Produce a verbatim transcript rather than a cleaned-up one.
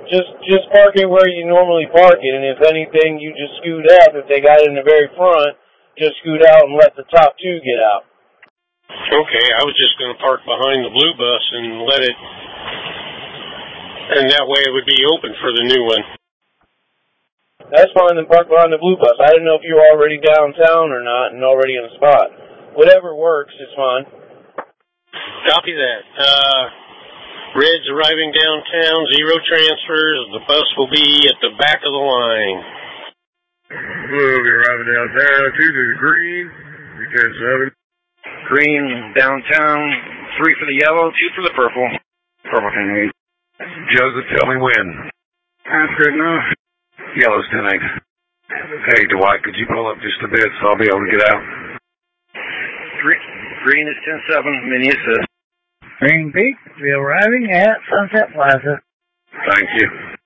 Just just park it where you normally park it, and if anything, you just scoot up. If they got it in the very front, just scoot out and let the top two get out. Okay, I was just going to park behind the blue bus and let it, and that way it would be open for the new one. That's fine, then park behind the blue bus. I didn't know if you were already downtown or not and already in a spot. Whatever works is fine. Copy that. Uh, Red's arriving downtown, zero transfers. The bus will be at the back of the line. We'll be arriving downtown, two to the green, three ten seven. Green, downtown, three for the yellow, two for the purple. Purple ten eight. Joseph, tell me when. That's good enough. Yellow's ten eight. Hey, Dwight, could you pull up just a bit so I'll be able to get out? Green, green is ten seven, mini assist. Green Peak will be arriving at Sunset Plaza. Thank you.